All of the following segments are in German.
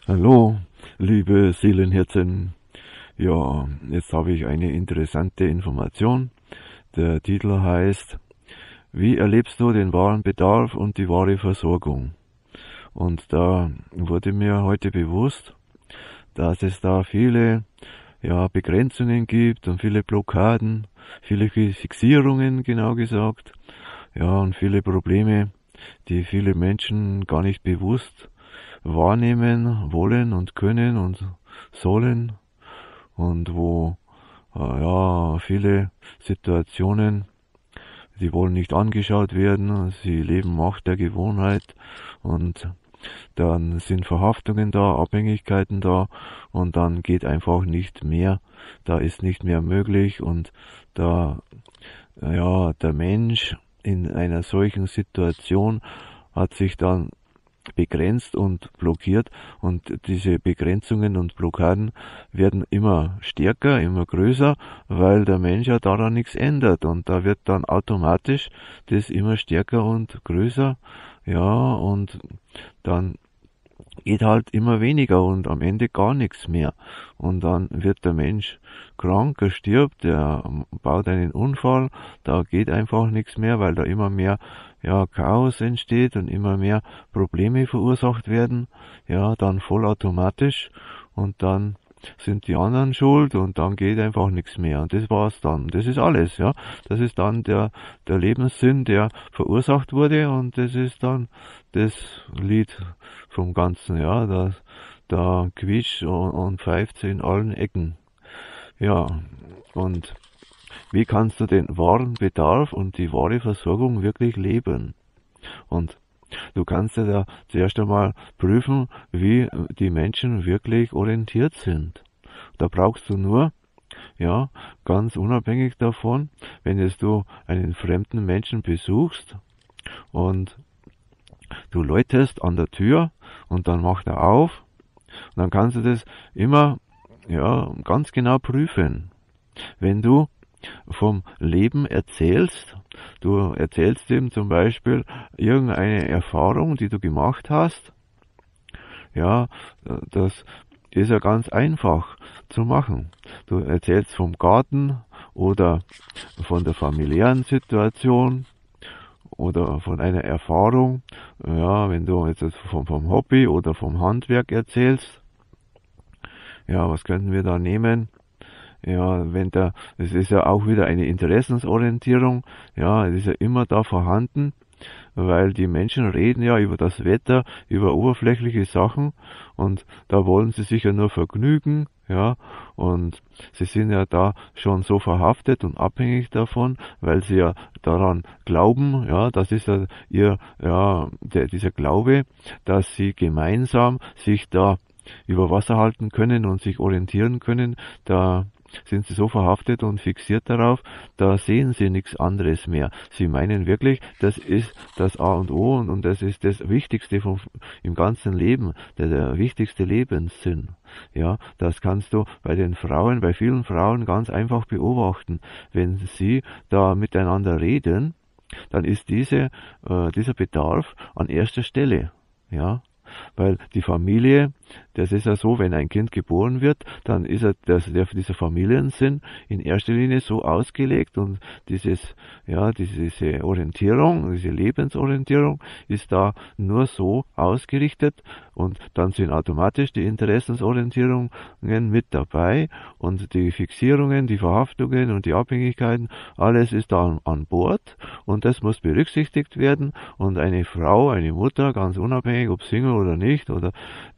Hallo, liebe Seelenherzen. Ja, jetzt habe ich eine interessante Information. Der Titel heißt: Wie erlebst du den wahren Bedarf und die wahre Versorgung? Und da wurde mir heute bewusst, dass es da viele Begrenzungen gibt und viele Blockaden, viele Fixierungen, genau gesagt, und viele Probleme, die viele Menschen gar nicht bewusst wahrnehmen wollen und können und sollen, und wo viele Situationen, die wollen nicht angeschaut werden, sie leben Macht der Gewohnheit, und dann sind Verhaftungen da, Abhängigkeiten da, und dann geht einfach nicht mehr, da ist nicht mehr möglich, und da der Mensch in einer solchen Situation hat sich dann begrenzt und blockiert, und diese Begrenzungen und Blockaden werden immer stärker, immer größer, weil der Mensch ja daran nichts ändert, und da wird dann automatisch das immer stärker und größer, und dann geht halt immer weniger und am Ende gar nichts mehr. Und dann wird der Mensch krank, er stirbt, er baut einen Unfall, da geht einfach nichts mehr, weil da immer mehr Chaos entsteht und immer mehr Probleme verursacht werden, dann vollautomatisch, und dann sind die anderen schuld, und dann geht einfach nichts mehr, und das war's dann. Das ist alles, Das ist dann der Lebenssinn, der verursacht wurde, und das ist dann das Lied vom Ganzen, da quietscht und pfeift in allen Ecken. Und wie kannst du den wahren Bedarf und die wahre Versorgung wirklich leben? Und du kannst ja da zuerst einmal prüfen, wie die Menschen wirklich orientiert sind. Da brauchst du nur, ganz unabhängig davon, wenn jetzt du einen fremden Menschen besuchst und du läutest an der Tür und dann macht er auf, und dann kannst du das immer, ganz genau prüfen. Wenn du vom Leben erzählst, du erzählst ihm zum Beispiel irgendeine Erfahrung, die du gemacht hast, das ist ja ganz einfach zu machen. Du erzählst vom Garten oder von der familiären Situation oder von einer Erfahrung, wenn du jetzt vom Hobby oder vom Handwerk erzählst, was könnten wir da nehmen? Das ist ja auch wieder eine Interessensorientierung, es ist ja immer da vorhanden, weil die Menschen reden ja über das Wetter, über oberflächliche Sachen, und da wollen sie sich ja nur vergnügen, und sie sind ja da schon so verhaftet und abhängig davon, weil sie ja daran glauben, das ist ja dieser Glaube, dass sie gemeinsam sich da über Wasser halten können und sich orientieren können, da sind sie so verhaftet und fixiert darauf, da sehen sie nichts anderes mehr. Sie meinen wirklich, das ist das A und O, und das ist das Wichtigste im ganzen Leben, der wichtigste Lebenssinn. Das kannst du bei vielen Frauen ganz einfach beobachten. Wenn sie da miteinander reden, dann ist dieser Bedarf an erster Stelle, weil die Familie, das ist ja so, wenn ein Kind geboren wird, dann ist dieser Familiensinn in erster Linie so ausgelegt, und diese Orientierung, diese Lebensorientierung ist da nur so ausgerichtet, und dann sind automatisch die Interessensorientierungen mit dabei, und die Fixierungen, die Verhaftungen und die Abhängigkeiten, alles ist da an Bord, und das muss berücksichtigt werden, und eine Frau, eine Mutter, ganz unabhängig, ob Single oder nicht, oder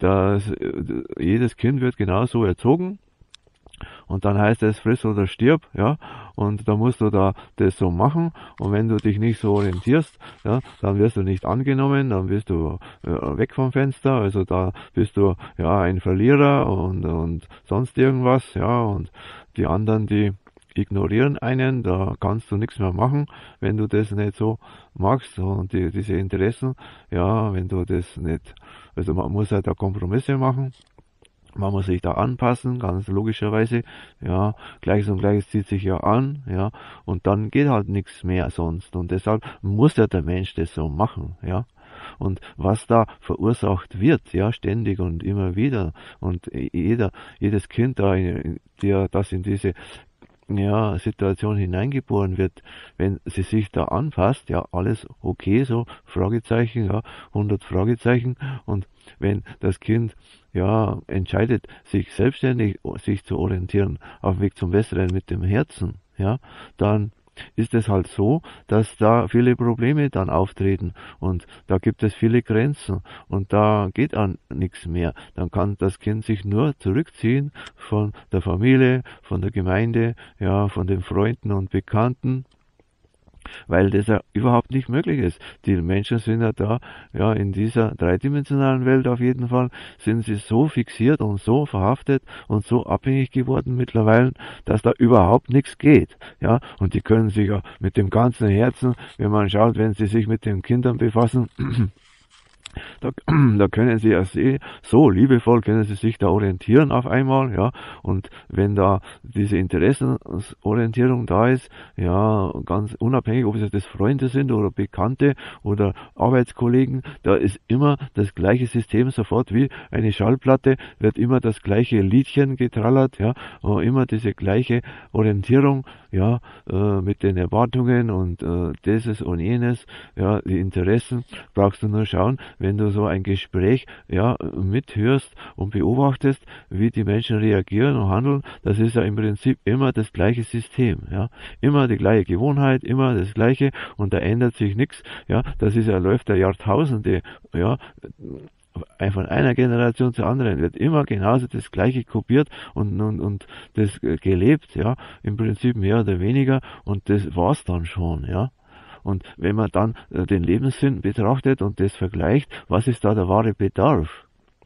jedes Kind wird genauso erzogen, und dann heißt es, friss oder stirb, und da musst du da das so machen, und wenn du dich nicht so orientierst, dann wirst du nicht angenommen, dann bist du weg vom Fenster, also da bist du ein Verlierer und sonst irgendwas, und die anderen, die ignorieren einen, da kannst du nichts mehr machen, wenn du das nicht so magst, und diese Interessen, wenn du das nicht, also man muss halt da Kompromisse machen, man muss sich da anpassen, ganz logischerweise, Gleiches und Gleiches zieht sich ja an, und dann geht halt nichts mehr sonst, und deshalb muss ja der Mensch das so machen, und was da verursacht wird, ja, ständig und immer wieder, und jedes Kind da, das in diese Situation hineingeboren wird, wenn sie sich da anpasst, ja, alles okay, so, Fragezeichen, ja, 100 Fragezeichen, und wenn das Kind, ja, entscheidet, sich selbstständig, sich zu orientieren, auf dem Weg zum Besseren mit dem Herzen, ja, dann ist es halt so, dass da viele Probleme dann auftreten und da gibt es viele Grenzen und da geht an nichts mehr. Dann kann das Kind sich nur zurückziehen von der Familie, von der Gemeinde, ja, von den Freunden und Bekannten, weil das ja überhaupt nicht möglich ist. Die Menschen sind ja da, ja, in dieser dreidimensionalen Welt auf jeden Fall, sind sie so fixiert und so verhaftet und so abhängig geworden mittlerweile, dass da überhaupt nichts geht, ja, und die können sich ja mit dem ganzen Herzen, wenn man schaut, wenn sie sich mit den Kindern befassen, da können sie ja so liebevoll können sie sich da orientieren auf einmal, ja, und wenn da diese Interessenorientierung da ist, ja, ganz unabhängig, ob es jetzt Freunde sind oder Bekannte oder Arbeitskollegen, da ist immer das gleiche System sofort wie eine Schallplatte, wird immer das gleiche Liedchen getrallert, ja, immer diese gleiche Orientierung, ja, mit den Erwartungen und dieses und jenes, ja, die Interessen, brauchst du nur schauen, wenn du so ein Gespräch, ja, mithörst und beobachtest, wie die Menschen reagieren und handeln, das ist ja im Prinzip immer das gleiche System, ja, immer die gleiche Gewohnheit, immer das gleiche, und da ändert sich nichts, ja, das ist ja, läuft ja Jahrtausende, ja, von einer Generation zur anderen wird immer genauso das Gleiche kopiert und das gelebt, ja, im Prinzip mehr oder weniger, und das war's dann schon, ja. Und wenn man dann den Lebenssinn betrachtet und das vergleicht, was ist da der wahre Bedarf?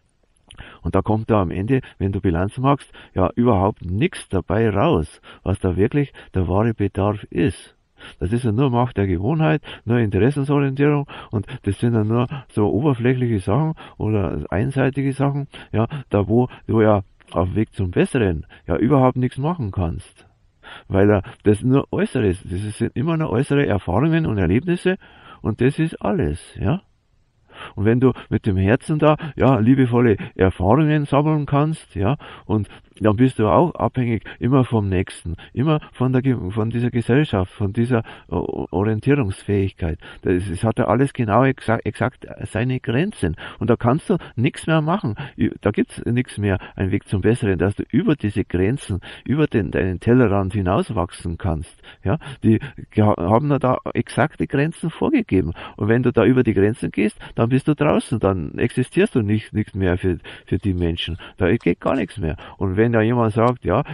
Und da kommt da am Ende, wenn du Bilanz machst, ja, überhaupt nichts dabei raus, was da wirklich der wahre Bedarf ist. Das ist ja nur Macht der Gewohnheit, nur Interessensorientierung, und das sind ja nur so oberflächliche Sachen oder einseitige Sachen, ja, da wo du ja auf dem Weg zum Besseren ja überhaupt nichts machen kannst. Weil das nur Äußeres, das sind immer nur äußere Erfahrungen und Erlebnisse, und das ist alles, ja. Und wenn du mit dem Herzen da, ja, liebevolle Erfahrungen sammeln kannst, ja, und dann bist du auch abhängig immer vom Nächsten, immer von dieser Gesellschaft, von dieser Orientierungsfähigkeit. Das hat ja alles genau exakt seine Grenzen. Und da kannst du nichts mehr machen. Da gibt's nichts mehr, ein Weg zum Besseren, dass du über diese Grenzen, über deinen Tellerrand hinauswachsen kannst. Ja, die haben da exakte Grenzen vorgegeben. Und wenn du da über die Grenzen gehst, dann bist du draußen, dann existierst du nicht mehr für die Menschen. Da geht gar nichts mehr. Und wenn da jemand sagt, ja,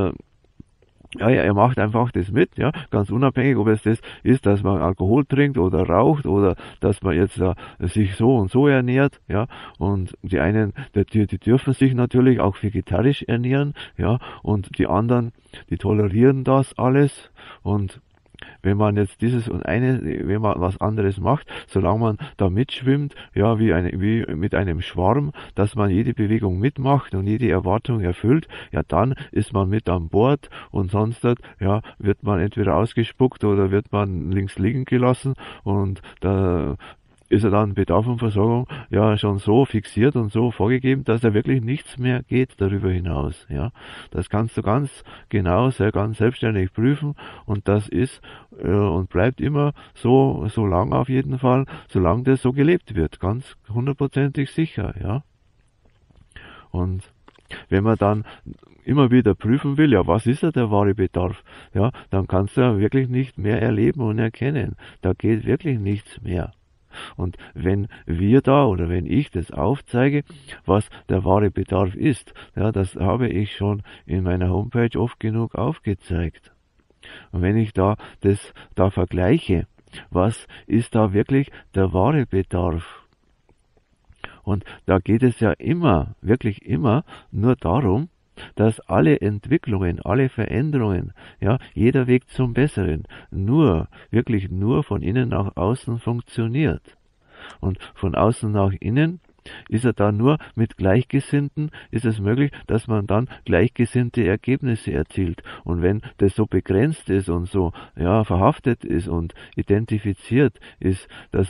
er macht einfach das mit, ja, ganz unabhängig, ob es das ist, dass man Alkohol trinkt oder raucht oder dass man jetzt sich so und so ernährt, ja, und die einen, die dürfen sich natürlich auch vegetarisch ernähren, ja, und die anderen, die tolerieren das alles, und wenn man jetzt wenn man was anderes macht, solange man da mitschwimmt, ja, wie mit einem Schwarm, dass man jede Bewegung mitmacht und jede Erwartung erfüllt, ja, dann ist man mit an Bord, und sonst, ja, wird man entweder ausgespuckt oder wird man links liegen gelassen, und da ist er dann Bedarf und Versorgung ja schon so fixiert und so vorgegeben, dass da wirklich nichts mehr geht darüber hinaus. Ja, das kannst du ganz genau, ganz selbstständig prüfen, und das ist und bleibt immer so lang auf jeden Fall, solange das so gelebt wird, ganz 100%ig sicher. Ja, und wenn man dann immer wieder prüfen will, ja, was ist der wahre Bedarf? Ja, dann kannst du ja wirklich nicht mehr erleben und erkennen. Da geht wirklich nichts mehr. Und wenn wir da oder wenn ich das aufzeige, was der wahre Bedarf ist, ja, das habe ich schon in meiner Homepage oft genug aufgezeigt. Und wenn ich das vergleiche, was ist da wirklich der wahre Bedarf? Und da geht es ja immer, wirklich immer nur darum, dass alle Entwicklungen, alle Veränderungen, ja, jeder Weg zum Besseren, wirklich nur von innen nach außen funktioniert. Und von außen nach innen ist er da nur mit Gleichgesinnten, ist es möglich, dass man dann gleichgesinnte Ergebnisse erzielt. Und wenn das so begrenzt ist und so, ja, verhaftet ist und identifiziert ist, dass man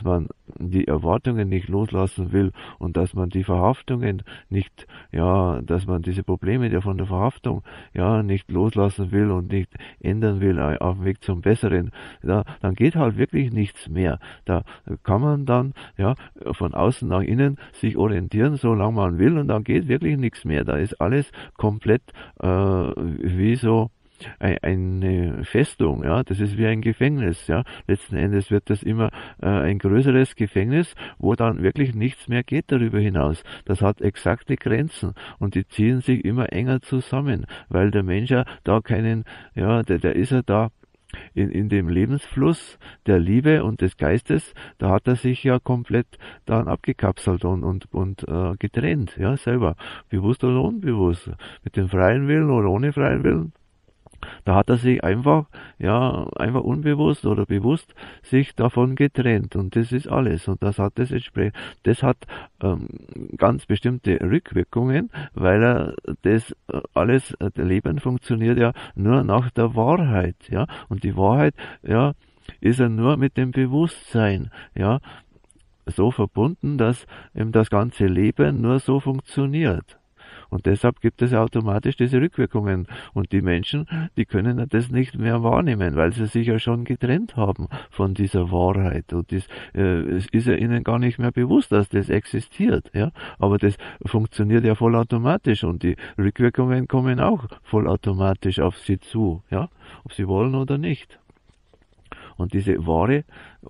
die Erwartungen nicht loslassen will und dass man die Verhaftungen nicht, ja, dass man diese Probleme der von der Verhaftung, ja, nicht loslassen will und nicht ändern will auf dem Weg zum Besseren, ja, dann geht halt wirklich nichts mehr. Da kann man dann, ja, von außen nach innen sich orientieren, solange man will, und dann geht wirklich nichts mehr. Da ist alles komplett wie so eine Festung, ja, das ist wie ein Gefängnis, ja. Letzten Endes wird das immer ein größeres Gefängnis, wo dann wirklich nichts mehr geht darüber hinaus. Das hat exakte Grenzen und die ziehen sich immer enger zusammen, weil der Mensch ja da keinen, ja, der ist ja da in dem Lebensfluss der Liebe und des Geistes, da hat er sich ja komplett dann abgekapselt und getrennt, ja, selber, bewusst oder unbewusst, mit dem freien Willen oder ohne freien Willen. Da hat er sich einfach, ja, einfach unbewusst oder bewusst sich davon getrennt, und das ist alles. Und das hat das hat ganz bestimmte Rückwirkungen, weil er das alles, das Leben funktioniert ja nur nach der Wahrheit, ja. Und die Wahrheit, ja, ist ja nur mit dem Bewusstsein, ja, so verbunden, dass eben das ganze Leben nur so funktioniert. Und deshalb gibt es automatisch diese Rückwirkungen. Und die Menschen, die können das nicht mehr wahrnehmen, weil sie sich ja schon getrennt haben von dieser Wahrheit. Und es ist ja ihnen gar nicht mehr bewusst, dass das existiert. Ja? Aber das funktioniert ja vollautomatisch, und die Rückwirkungen kommen auch vollautomatisch auf sie zu, ja? Ob sie wollen oder nicht. Und diese wahre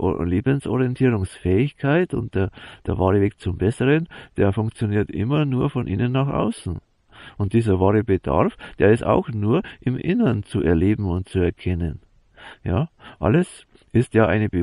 Lebensorientierungsfähigkeit und der wahre Weg zum Besseren, der funktioniert immer nur von innen nach außen. Und dieser wahre Bedarf, der ist auch nur im Innern zu erleben und zu erkennen. Ja, alles ist ja eine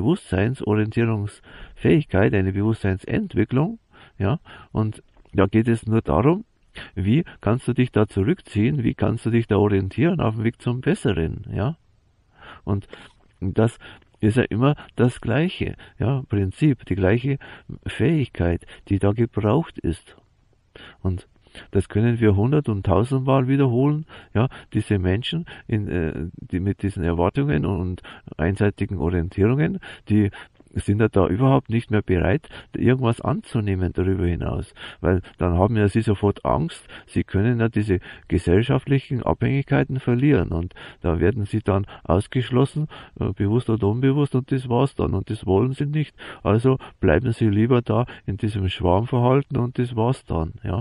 Bewusstseinsorientierungsfähigkeit, eine Bewusstseinsentwicklung. Ja, und da geht es nur darum, wie kannst du dich da zurückziehen, wie kannst du dich da orientieren auf dem Weg zum Besseren. Ja, und das ist ja immer das gleiche, ja, Prinzip, die gleiche Fähigkeit, die da gebraucht ist. Und das können wir 100- und 1000-mal wiederholen, ja, diese Menschen, die mit diesen Erwartungen und einseitigen Orientierungen, die sind ja da überhaupt nicht mehr bereit, irgendwas anzunehmen darüber hinaus, weil dann haben ja sie sofort Angst, sie können ja diese gesellschaftlichen Abhängigkeiten verlieren, und da werden sie dann ausgeschlossen, bewusst oder unbewusst, und das war's dann, und das wollen sie nicht, also bleiben sie lieber da in diesem Schwarmverhalten, und das war's dann, ja.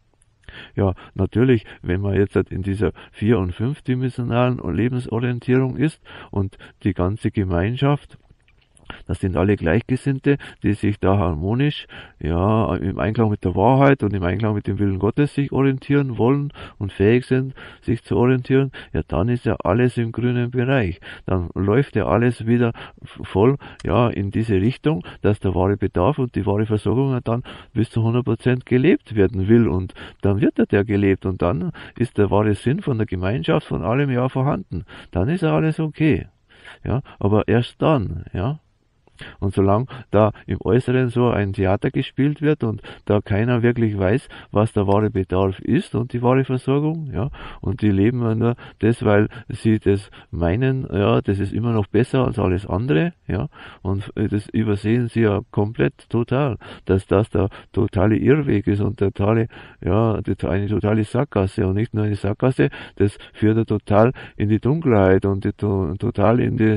Ja, natürlich, wenn man jetzt in dieser 4- und 5-dimensionalen Lebensorientierung ist und die ganze Gemeinschaft, das sind alle Gleichgesinnte, die sich da harmonisch, ja, im Einklang mit der Wahrheit und im Einklang mit dem Willen Gottes sich orientieren wollen und fähig sind, sich zu orientieren, ja, dann ist ja alles im grünen Bereich. Dann läuft ja alles wieder voll, ja, in diese Richtung, dass der wahre Bedarf und die wahre Versorgung dann bis zu 100% gelebt werden will, und dann wird der gelebt, und dann ist der wahre Sinn von der Gemeinschaft, von allem ja vorhanden. Dann ist ja alles okay. Ja, aber erst dann, ja. Und solange da im Äußeren so ein Theater gespielt wird und da keiner wirklich weiß, was der wahre Bedarf ist und die wahre Versorgung, ja, und die leben nur das, weil sie das meinen, ja, das ist immer noch besser als alles andere, ja, und das übersehen sie ja komplett total, dass das der totale Irrweg ist und eine totale Sackgasse, und nicht nur eine Sackgasse, das führt ja total in die Dunkelheit und total ins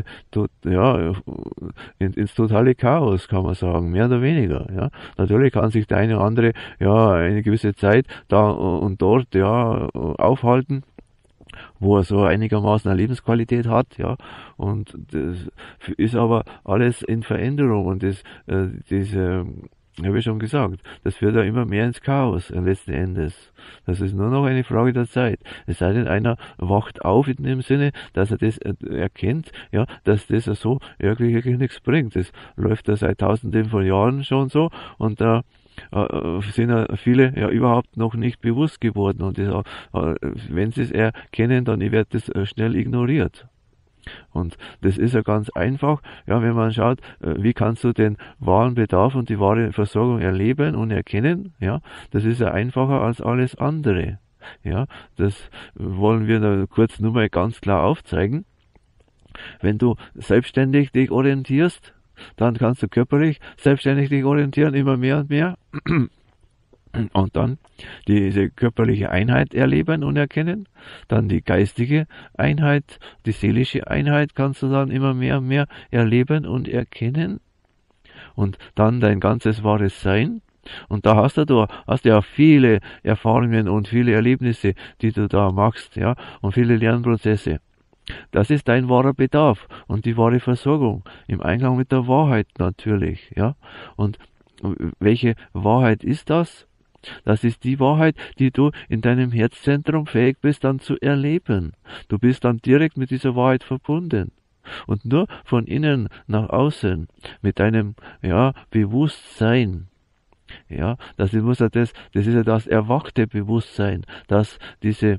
totale Chaos, kann man sagen, mehr oder weniger, ja. Natürlich kann sich der eine oder andere, ja, eine gewisse Zeit da und dort, ja, aufhalten, wo er so einigermaßen eine Lebensqualität hat, ja, und das ist aber alles in Veränderung, und habe ich schon gesagt, das führt ja immer mehr ins Chaos letzten Endes. Das ist nur noch eine Frage der Zeit. Es sei denn, einer wacht auf in dem Sinne, dass er das erkennt, ja, dass das so wirklich nichts bringt. Das läuft ja seit Tausenden von Jahren schon so, und da sind ja viele ja überhaupt noch nicht bewusst geworden, und das, wenn sie es erkennen, dann wird das schnell ignoriert. Und das ist ja ganz einfach, ja, wenn man schaut, wie kannst du den wahren Bedarf und die wahre Versorgung erleben und erkennen, ja, das ist ja einfacher als alles andere. Ja, das wollen wir da kurz nur mal ganz klar aufzeigen. Wenn du selbstständig dich orientierst, dann kannst du körperlich selbstständig dich orientieren, immer mehr und mehr. Und dann diese körperliche Einheit erleben und erkennen. Dann die geistige Einheit, die seelische Einheit kannst du dann immer mehr und mehr erleben und erkennen. Und dann dein ganzes wahres Sein. Und da hast du ja viele Erfahrungen und viele Erlebnisse, die du da machst, ja, und viele Lernprozesse. Das ist dein wahrer Bedarf und die wahre Versorgung im Einklang mit der Wahrheit natürlich, ja. Und welche Wahrheit ist das? Das ist die Wahrheit, die du in deinem Herzzentrum fähig bist dann zu erleben. Du bist dann direkt mit dieser Wahrheit verbunden. Und nur von innen nach außen mit deinem, ja, Bewusstsein. Ja, das ist ja das erwachte Bewusstsein, dass dieses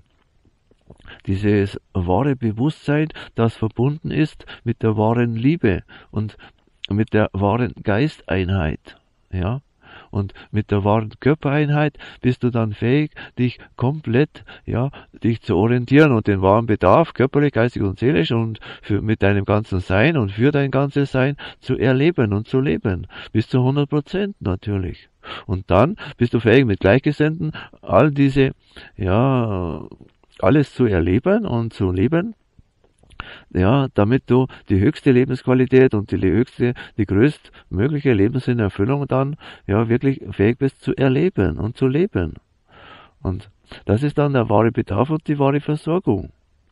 wahre Bewusstsein, das verbunden ist mit der wahren Liebe und mit der wahren Geisteinheit, ja. Und mit der wahren Körpereinheit bist du dann fähig, dich komplett, ja, dich zu orientieren und den wahren Bedarf, körperlich, geistig und seelisch und mit deinem ganzen Sein und für dein ganzes Sein zu erleben und zu leben. Bis zu 100% natürlich. Und dann bist du fähig, mit Gleichgesinnten all diese, ja, alles zu erleben und zu leben. Ja, damit du die höchste Lebensqualität und die größtmögliche Lebenssinnerfüllung dann, ja, wirklich fähig bist zu erleben und zu leben. Und das ist dann der wahre Bedarf und die wahre Versorgung.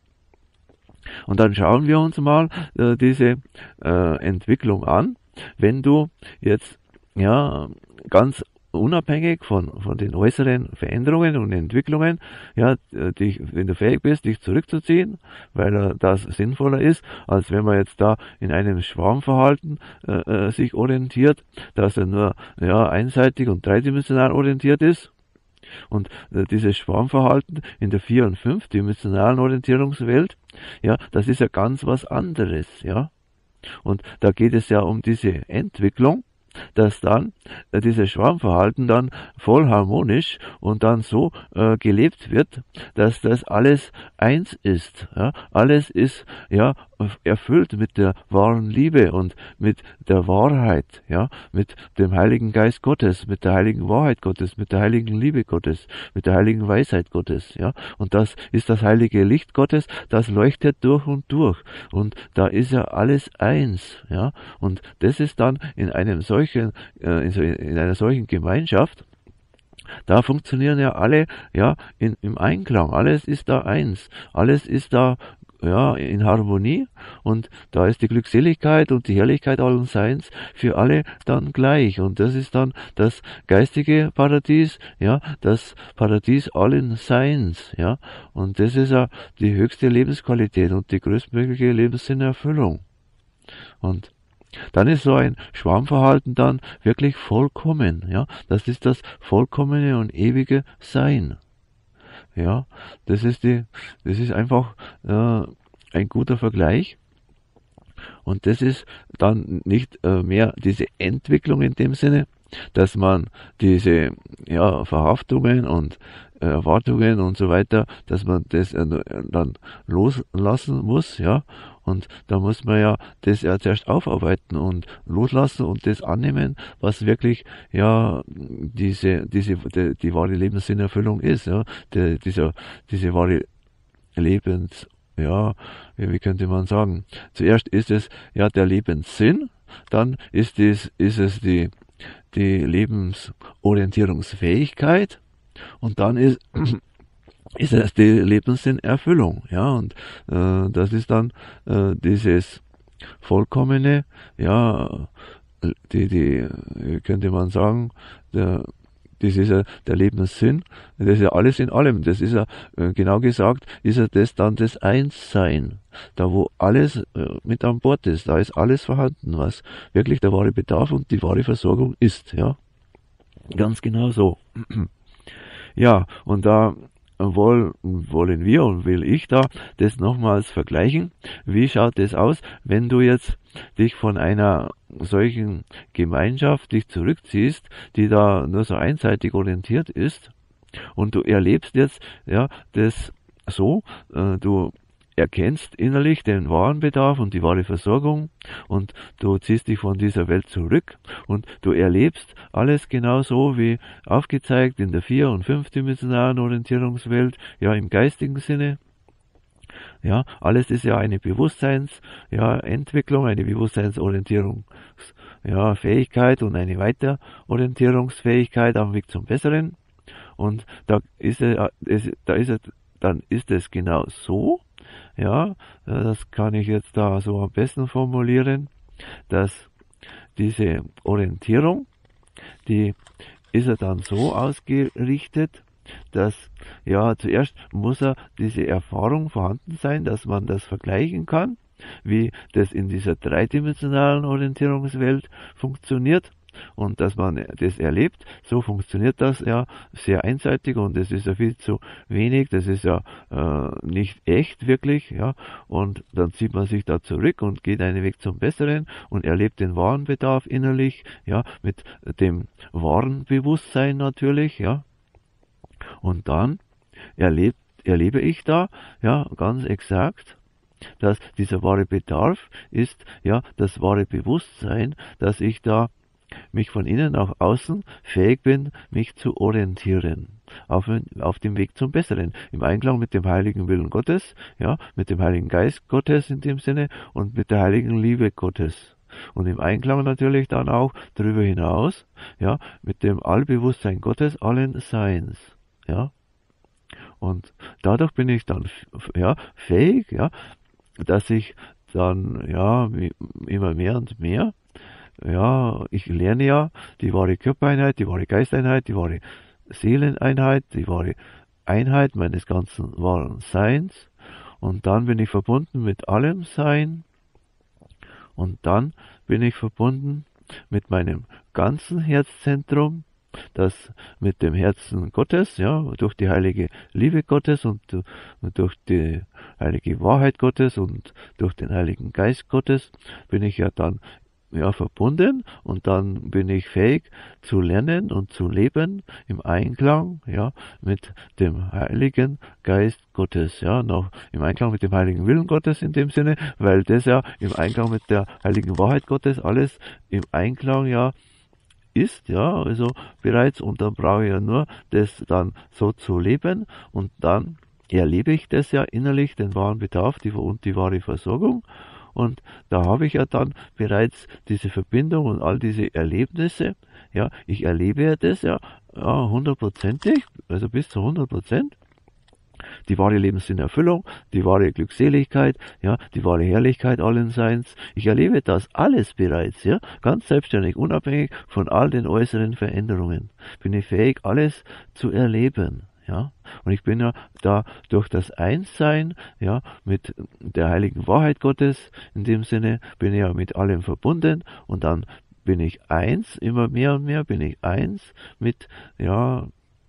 Und dann schauen wir uns mal diese Entwicklung an, wenn du jetzt, ja, ganz unabhängig von den äußeren Veränderungen und Entwicklungen, ja, wenn du fähig bist, dich zurückzuziehen, weil das sinnvoller ist, als wenn man jetzt da in einem Schwarmverhalten sich orientiert, dass er nur, ja, einseitig und dreidimensional orientiert ist. Und dieses Schwarmverhalten in der 4- und 5-dimensionalen Orientierungswelt, ja, das ist ja ganz was anderes, ja. Und da geht es ja um diese Entwicklung, dass dann dieses Schwarmverhalten dann voll harmonisch und dann so gelebt wird, dass das alles eins ist. Ja? Alles ist, ja, erfüllt mit der wahren Liebe und mit der Wahrheit, ja, mit dem Heiligen Geist Gottes, mit der heiligen Wahrheit Gottes, mit der heiligen Liebe Gottes, mit der heiligen Weisheit Gottes, ja. Und das ist das heilige Licht Gottes, das leuchtet durch und durch. Und da ist ja alles eins, ja. Und das ist dann in einer solchen Gemeinschaft, da funktionieren ja alle, ja, im Einklang. Alles ist da eins. Alles ist da, ja, in Harmonie, und da ist die Glückseligkeit und die Herrlichkeit allen Seins für alle dann gleich, und das ist dann das geistige Paradies, ja, das Paradies allen Seins, ja, und das ist ja die höchste Lebensqualität und die größtmögliche Lebenssinnerfüllung. Und dann ist so ein Schwarmverhalten dann wirklich vollkommen, ja, das ist das vollkommene und ewige Sein. Ja, das ist einfach ein guter Vergleich. Und das ist dann nicht mehr diese Entwicklung in dem Sinne, dass man diese, ja, Verhaftungen und Erwartungen und so weiter, dass man das dann loslassen muss, ja. Und da muss man ja das ja zuerst aufarbeiten und loslassen und das annehmen, was wirklich, ja, die wahre Lebenssinnerfüllung ist, ja, diese wahre ja, wie könnte man sagen? Zuerst ist es ja der Lebenssinn, dann ist es die Lebensorientierungsfähigkeit, und dann ist es die Lebenssinnerfüllung, ja, und das ist dann dieses vollkommene, ja, die könnte man sagen, das ist ja der Lebenssinn, das ist ja alles in allem, das ist ja, genau gesagt, ist ja das dann das Einssein, da wo alles mit an Bord ist, da ist alles vorhanden, was wirklich der wahre Bedarf und die wahre Versorgung ist, ja, ganz genau so. Ja, und da wollen wir und will ich da das nochmals vergleichen. Wie schaut das aus, wenn du jetzt dich von einer solchen Gemeinschaft dich zurückziehst, die da nur so einseitig orientiert ist, und du erlebst jetzt, ja, das so, du erkennst innerlich den wahren Bedarf und die wahre Versorgung und du ziehst dich von dieser Welt zurück und du erlebst alles genauso wie aufgezeigt in der 4- und 5-dimensionalen Orientierungswelt, ja, im geistigen Sinne. Ja, alles ist ja eine Entwicklung, eine Bewusstseinsorientierung, ja, Fähigkeit und eine Weiterorientierungsfähigkeit am Weg zum Besseren. Und dann ist es genau so, ja, das kann ich jetzt da so am besten formulieren, dass diese Orientierung, die ist ja dann so ausgerichtet, dass, ja, zuerst muss ja diese Erfahrung vorhanden sein, dass man das vergleichen kann, wie das in dieser dreidimensionalen Orientierungswelt funktioniert und dass man das erlebt. So funktioniert das ja sehr einseitig und das ist ja viel zu wenig, das ist ja nicht echt wirklich, ja, und dann zieht man sich da zurück und geht einen Weg zum Besseren und erlebt den wahren Bedarf innerlich, ja, mit dem wahren Bewusstsein natürlich, ja, und dann erlebe ich da, ja, ganz exakt, dass dieser wahre Bedarf ist, ja, das wahre Bewusstsein, dass ich da mich von innen nach außen fähig bin, mich zu orientieren auf dem Weg zum Besseren, im Einklang mit dem heiligen Willen Gottes, ja, mit dem heiligen Geist Gottes in dem Sinne und mit der heiligen Liebe Gottes. Und im Einklang natürlich dann auch darüber hinaus, ja, mit dem Allbewusstsein Gottes allen Seins, ja. Und dadurch bin ich dann, ja, fähig, ja, dass ich dann, ja, immer mehr und mehr, ja, ich lerne ja die wahre Körpereinheit, die wahre Geisteinheit, die wahre Seeleneinheit, die wahre Einheit meines ganzen wahren Seins. Und dann bin ich verbunden mit allem Sein. Und dann bin ich verbunden mit meinem ganzen Herzzentrum, das mit dem Herzen Gottes, ja, durch die heilige Liebe Gottes und durch die heilige Wahrheit Gottes und durch den heiligen Geist Gottes bin ich ja dann, ja, verbunden und dann bin ich fähig zu lernen und zu leben im Einklang, ja, mit dem heiligen Geist Gottes, ja, noch im Einklang mit dem heiligen Willen Gottes in dem Sinne, weil das ja im Einklang mit der heiligen Wahrheit Gottes alles im Einklang, ja, ist, ja, also bereits, und dann brauche ich ja nur das dann so zu leben und dann erlebe ich das ja innerlich, den wahren Bedarf und die wahre Versorgung. Und da habe ich ja dann bereits diese Verbindung und all diese Erlebnisse. Ja, ich erlebe das ja, ja, 100%, also bis zu 100%. Die wahre Lebenssinnerfüllung, die wahre Glückseligkeit, ja, die wahre Herrlichkeit allen Seins. Ich erlebe das alles bereits, ja, ganz selbstständig, unabhängig von all den äußeren Veränderungen. Bin ich fähig, alles zu erleben. Ja, und ich bin ja da durch das Einssein, ja, mit der heiligen Wahrheit Gottes, in dem Sinne bin ich ja mit allem verbunden und dann bin ich eins, immer mehr und mehr bin ich eins mit, ja,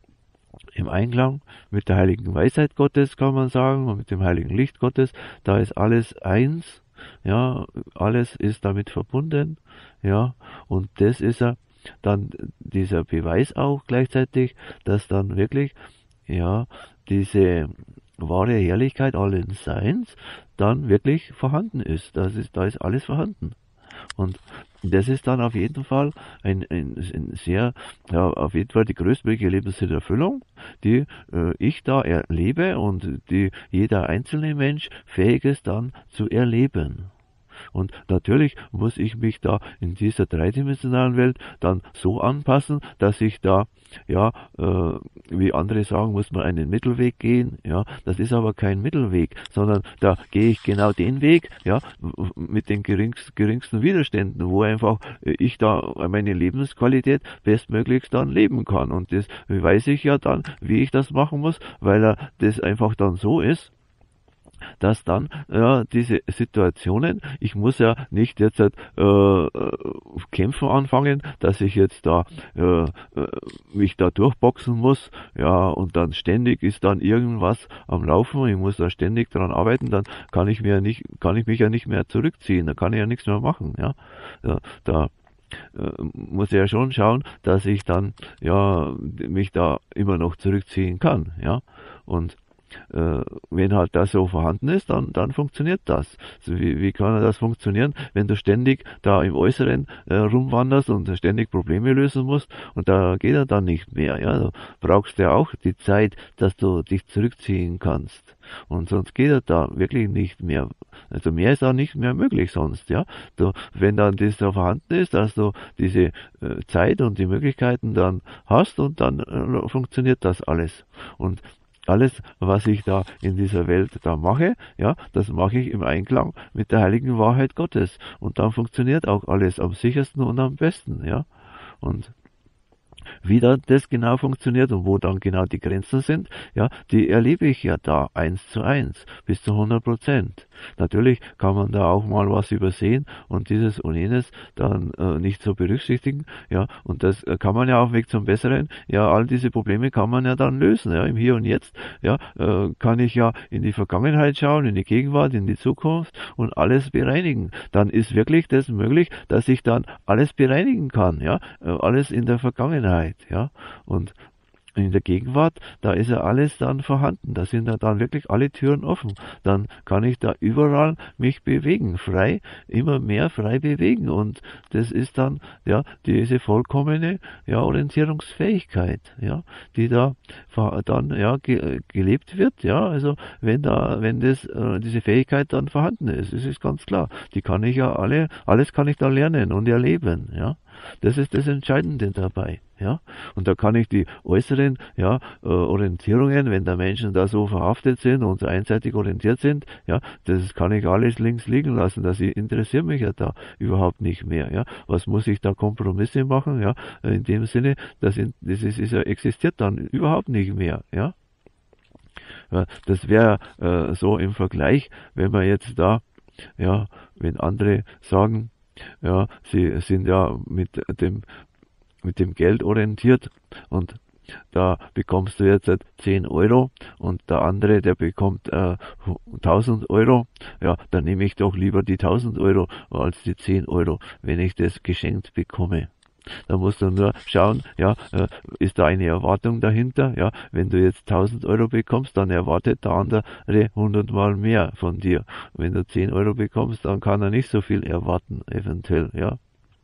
im Einklang mit der heiligen Weisheit Gottes, kann man sagen, und mit dem heiligen Licht Gottes, da ist alles eins, ja, alles ist damit verbunden, ja, und das ist ja dann dieser Beweis auch gleichzeitig, dass dann wirklich, ja, diese wahre Herrlichkeit allen Seins dann wirklich vorhanden ist. Da ist alles vorhanden. Und das ist dann auf jeden Fall ein sehr, ja, auf jeden Fall die größtmögliche Lebenssinnerfüllung, die ich da erlebe und die jeder einzelne Mensch fähig ist dann zu erleben. Und natürlich muss ich mich da in dieser dreidimensionalen Welt dann so anpassen, dass ich da, ja, wie andere sagen, muss man einen Mittelweg gehen. Ja, das ist aber kein Mittelweg, sondern da gehe ich genau den Weg, ja, mit den geringsten Widerständen, wo einfach ich da meine Lebensqualität bestmöglichst dann leben kann. Und das weiß ich ja dann, wie ich das machen muss, weil das einfach dann so ist, dass dann, ja, diese Situationen, ich muss ja nicht jetzt kämpfen anfangen, dass ich jetzt da mich da durchboxen muss, ja, und dann ständig ist dann irgendwas am Laufen, ich muss da ständig dran arbeiten, dann kann ich mich ja nicht mehr zurückziehen, da kann ich ja nichts mehr machen, ja, da muss ich ja schon schauen, dass ich dann, ja, mich da immer noch zurückziehen kann, ja, und wenn halt das so vorhanden ist, dann funktioniert das. Also wie kann das funktionieren, wenn du ständig da im Äußeren rumwanderst und ständig Probleme lösen musst und da geht er dann nicht mehr. Ja, du brauchst ja auch die Zeit, dass du dich zurückziehen kannst. Und sonst geht er da wirklich nicht mehr. Also mehr ist auch nicht mehr möglich sonst. Ja, wenn dann das da vorhanden ist, dass du diese Zeit und die Möglichkeiten dann hast und dann funktioniert das alles. Und alles, was ich da in dieser Welt da mache, ja, das mache ich im Einklang mit der heiligen Wahrheit Gottes. Und dann funktioniert auch alles am sichersten und am besten, ja. Und wie dann das genau funktioniert und wo dann genau die Grenzen sind, ja, die erlebe ich ja da 1:1 bis zu 100%. Natürlich kann man da auch mal was übersehen und dieses und jenes dann nicht so berücksichtigen, ja, und das kann man ja auf dem Weg zum Besseren, ja, all diese Probleme kann man ja dann lösen, ja, im Hier und Jetzt, ja, kann ich ja in die Vergangenheit schauen, in die Gegenwart, in die Zukunft und alles bereinigen. Dann ist wirklich das möglich, dass ich dann alles bereinigen kann, ja, alles in der Vergangenheit, ja, und in der Gegenwart, da ist ja alles dann vorhanden, da sind ja dann wirklich alle Türen offen, dann kann ich da überall mich bewegen, frei, immer mehr frei bewegen und das ist dann, ja, diese vollkommene, ja, Orientierungsfähigkeit, ja, die da dann, ja, gelebt wird, ja, also wenn diese Fähigkeit dann vorhanden ist, das ist ganz klar, die kann ich ja alles kann ich da lernen und erleben, ja. Das ist das Entscheidende dabei, ja. Und da kann ich die äußeren, ja, Orientierungen, wenn da Menschen da so verhaftet sind und so einseitig orientiert sind, ja, das kann ich alles links liegen lassen. Das interessiert mich ja da überhaupt nicht mehr, ja. Was muss ich da Kompromisse machen, ja? In dem Sinne, existiert dann überhaupt nicht mehr, ja. Das wäre so im Vergleich, wenn man jetzt da, ja, wenn andere sagen, ja, sie sind ja mit dem Geld orientiert und da bekommst du jetzt 10 Euro und der andere, der bekommt 1000 Euro. Ja, dann nehme ich doch lieber die 1000 Euro als die 10 Euro, wenn ich das geschenkt bekomme. Da musst du nur schauen, ja, ist da eine Erwartung dahinter? Ja, wenn du jetzt 1000 Euro bekommst, dann erwartet der andere 100 Mal mehr von dir. Wenn du 10 Euro bekommst, dann kann er nicht so viel erwarten, eventuell, ja.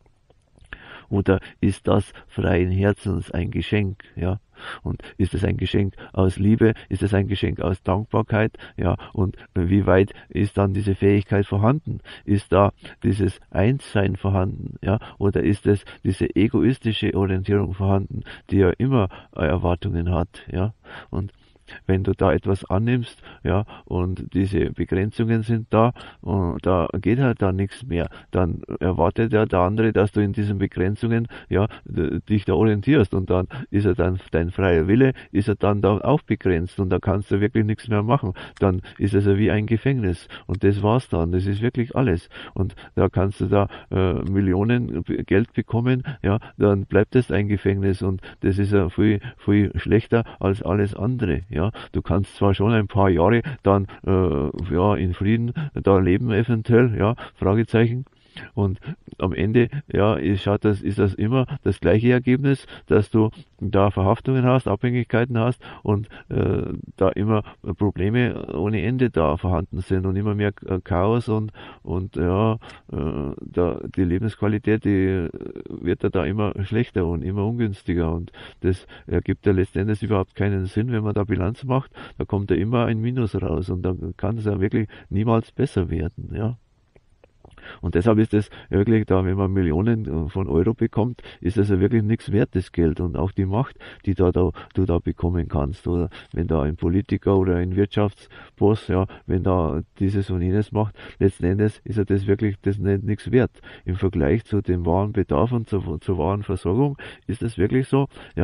Oder ist das freien Herzens ein Geschenk, ja? Und ist es ein Geschenk aus Liebe? Ist es ein Geschenk aus Dankbarkeit? Ja, und wie weit ist dann diese Fähigkeit vorhanden? Ist da dieses Einssein vorhanden? Ja, oder ist es diese egoistische Orientierung vorhanden, die ja immer Erwartungen hat? Ja, und wenn du da etwas annimmst, ja, und diese Begrenzungen sind da, und da geht halt da nichts mehr, dann erwartet ja der andere, dass du in diesen Begrenzungen, ja, dich da orientierst und dann ist er dann, dein freier Wille, ist er dann da auch begrenzt und da kannst du wirklich nichts mehr machen. Dann ist es ja wie ein Gefängnis und das war's dann, das ist wirklich alles. Und da kannst du da Millionen Geld bekommen, ja, dann bleibt es ein Gefängnis und das ist ja viel, viel schlechter als alles andere, ja. Du kannst zwar schon ein paar Jahre dann ja, in Frieden da leben eventuell, ja, Fragezeichen. Und am Ende, ja, ist das immer das gleiche Ergebnis, dass du da Verhaftungen hast, Abhängigkeiten hast und da immer Probleme ohne Ende da vorhanden sind und immer mehr Chaos und ja, die Lebensqualität, die wird da immer schlechter und immer ungünstiger und das ergibt ja letztendlich überhaupt keinen Sinn, wenn man da Bilanz macht, da kommt ja immer ein Minus raus und dann kann es ja wirklich niemals besser werden, ja. Und deshalb ist es wirklich da, wenn man Millionen von Euro bekommt, ist das ja wirklich nichts wert, das Geld. Und auch die Macht, die du da bekommen kannst. Oder wenn da ein Politiker oder ein Wirtschaftsboss, ja, wenn da dieses und jenes macht, letzten Endes ist ja das wirklich nichts wert. Im Vergleich zu dem wahren Bedarf und zur wahren Versorgung ist es wirklich so, ja,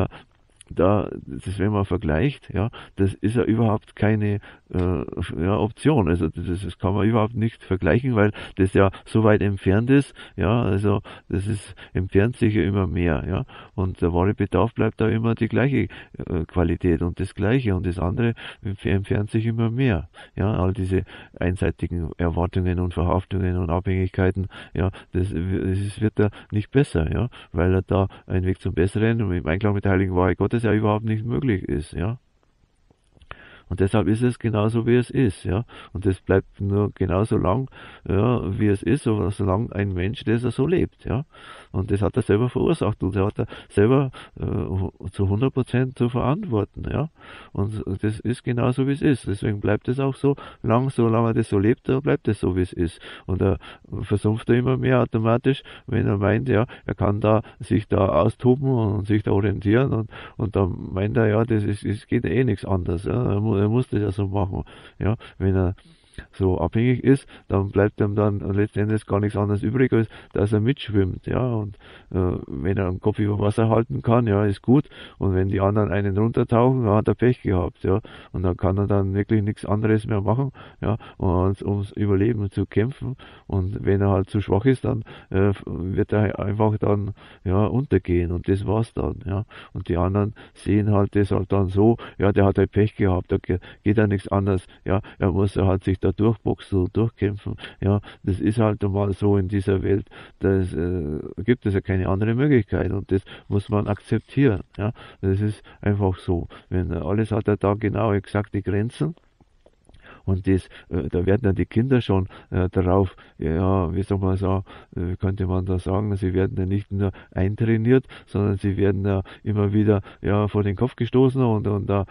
wenn man vergleicht, ja, das ist ja überhaupt keine ja, Option. Also das kann man überhaupt nicht vergleichen, weil das ja so weit entfernt ist, ja, also entfernt sich ja immer mehr, ja. Und der wahre Bedarf bleibt da immer die gleiche Qualität und das Gleiche und das andere entfernt sich immer mehr. Ja, all diese einseitigen Erwartungen und Verhaftungen und Abhängigkeiten, ja, das wird da nicht besser, ja, weil er da ein Weg zum Besseren und im Einklang mit der heiligen Wahrheit Gottes ja überhaupt nicht möglich ist, ja. Und deshalb ist es genauso, wie es ist, ja. Und es bleibt nur genauso lang, ja, wie es ist, aber solange ein Mensch, das er so lebt, ja. Und das hat er selber verursacht und das hat er selber zu 100% zu verantworten, ja. Und das ist genauso, wie es ist. Deswegen bleibt es auch so lang, solange er das so lebt, da bleibt es so, wie es ist. Und er versumpft er immer mehr automatisch, wenn er meint, ja, er kann da sich da austoben und sich da orientieren und dann meint er, ja, es geht eh nichts anderes. Ja. Er muss das ja so machen. Ja, wenn er so abhängig ist, dann bleibt ihm dann letztendlich gar nichts anderes übrig, als dass er mitschwimmt, ja, und wenn er einen Kopf über Wasser halten kann, ja, ist gut, und wenn die anderen einen runtertauchen, dann hat er Pech gehabt, ja, und dann kann er dann wirklich nichts anderes mehr machen, ja, ums Überleben zu kämpfen, und wenn er halt zu schwach ist, dann wird er einfach dann, ja, untergehen, und das war's dann, ja, und die anderen sehen halt das halt dann so, ja, der hat halt Pech gehabt, da geht ja nichts anderes, ja, er muss halt sich da durchboxen und durchkämpfen. Ja, das ist halt mal so in dieser Welt. Das gibt es ja keine andere Möglichkeit und das muss man akzeptieren. Ja, das ist einfach so. Wenn alles hat ja da genau exakte Grenzen. Und das, da werden dann die Kinder schon darauf, ja, wie soll man sagen, könnte man da sagen, sie werden ja nicht nur eintrainiert, sondern sie werden ja immer wieder ja vor den Kopf gestoßen und da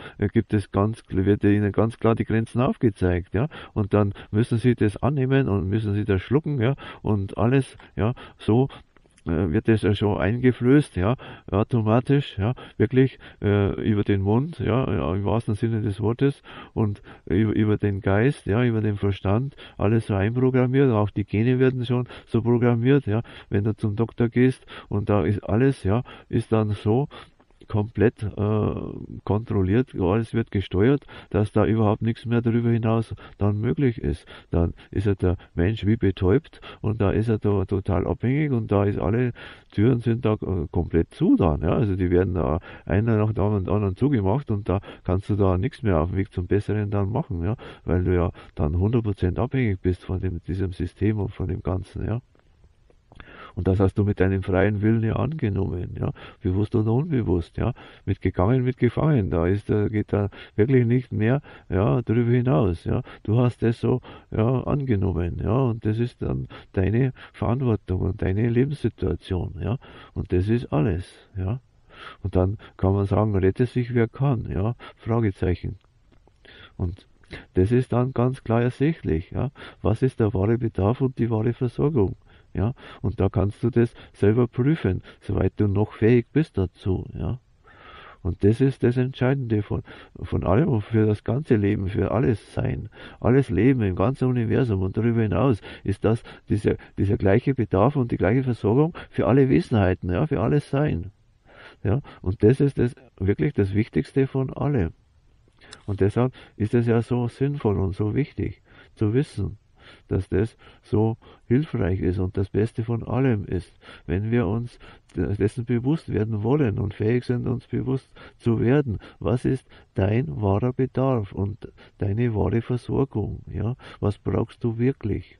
wird ihnen ganz klar die Grenzen aufgezeigt, ja. Und dann müssen sie das annehmen und müssen sie das schlucken, ja, und alles, ja, so wird das ja schon eingeflößt, ja, automatisch, ja, wirklich über den Mund, ja, im wahrsten Sinne des Wortes und über den Geist, ja, über den Verstand, alles so einprogrammiert, auch die Gene werden schon so programmiert, ja, wenn du zum Doktor gehst und da ist alles, ja, ist dann so komplett kontrolliert, alles wird gesteuert, dass da überhaupt nichts mehr darüber hinaus dann möglich ist. Dann ist er der Mensch wie betäubt und da ist er da total abhängig und da ist alle Türen sind da komplett zu dann, ja, also die werden da einer nach dem anderen zugemacht und da kannst du da nichts mehr auf dem Weg zum Besseren dann machen, ja, weil du ja dann 100% abhängig bist von diesem System und von dem Ganzen, ja. Und das hast du mit deinem freien Willen ja angenommen, ja, bewusst oder unbewusst, ja, mit gegangen, mit gefangen, geht da wirklich nicht mehr, ja, darüber hinaus, ja, du hast das so, ja, angenommen, ja, und das ist dann deine Verantwortung und deine Lebenssituation, ja, und das ist alles, ja, und dann kann man sagen, rette sich wer kann, ja, Fragezeichen, und das ist dann ganz klar ersichtlich, ja, was ist der wahre Bedarf und die wahre Versorgung. Ja, und da kannst du das selber prüfen, soweit du noch fähig bist dazu, ja. Und das ist das Entscheidende von allem und für das ganze Leben, für alles Sein, alles Leben im ganzen Universum und darüber hinaus ist das dieser gleiche Bedarf und die gleiche Versorgung für alle Wesenheiten, ja, für alles Sein. Ja, und das ist wirklich das Wichtigste von allem. Und deshalb ist es ja so sinnvoll und so wichtig zu wissen, dass das so hilfreich ist und das Beste von allem ist, wenn wir uns dessen bewusst werden wollen und fähig sind, uns bewusst zu werden. Was ist dein wahrer Bedarf und deine wahre Versorgung? Ja, was brauchst du wirklich?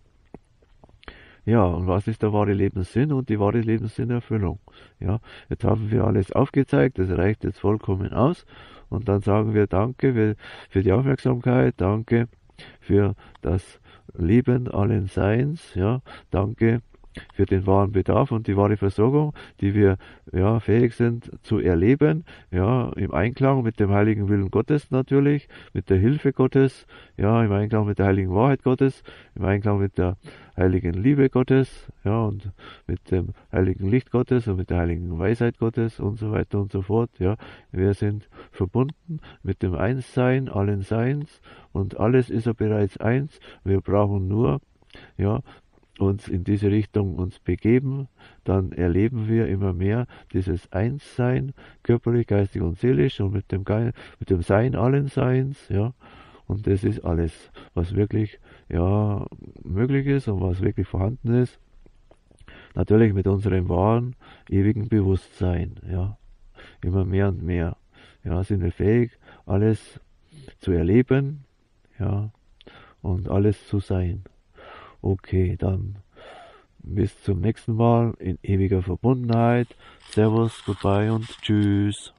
Ja, und was ist der wahre Lebenssinn und die wahre Lebenssinnerfüllung? Ja, jetzt haben wir alles aufgezeigt, das reicht jetzt vollkommen aus. Und dann sagen wir Danke für die Aufmerksamkeit, danke für das Leben allen Seins, ja, danke für den wahren Bedarf und die wahre Versorgung, die wir ja fähig sind zu erleben, ja, im Einklang mit dem heiligen Willen Gottes natürlich, mit der Hilfe Gottes, ja, im Einklang mit der heiligen Wahrheit Gottes, im Einklang mit der heiligen Liebe Gottes, ja, und mit dem heiligen Licht Gottes und mit der heiligen Weisheit Gottes und so weiter und so fort, ja. Wir sind verbunden mit dem Einssein, allen Seins und alles ist ja bereits eins. Wir brauchen nur, ja, uns in diese Richtung uns begeben, dann erleben wir immer mehr dieses Einssein, körperlich, geistig und seelisch und mit dem Sein allen Seins, ja, und das ist alles, was wirklich, ja, möglich ist und was wirklich vorhanden ist. Natürlich mit unserem wahren, ewigen Bewusstsein, ja, immer mehr und mehr, ja, sind wir fähig, alles zu erleben, ja, und alles zu sein. Okay, dann bis zum nächsten Mal in ewiger Verbundenheit. Servus, goodbye und tschüss.